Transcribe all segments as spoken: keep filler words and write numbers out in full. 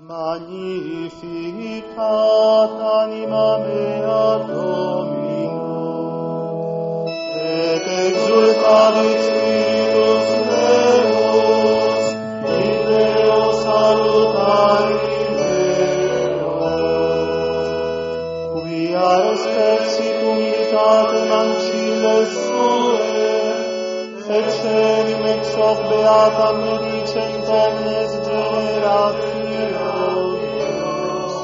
Magnificat anima mea Domino, et exultavit spiritus meus in Deo salutari meo, quia respexit humilitatem ancilles sue, et celim ex hoc beatam medicent omnes generationes,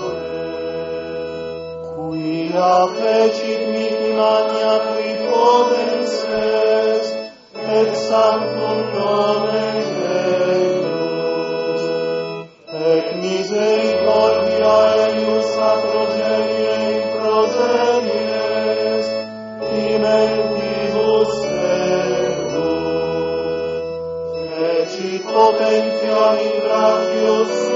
quia fecit mihi magna qui potens est, et sanctum nomen Deus, et misericordia eius a progenie in progenies, dimentibus secum, fecit potentiam in gratius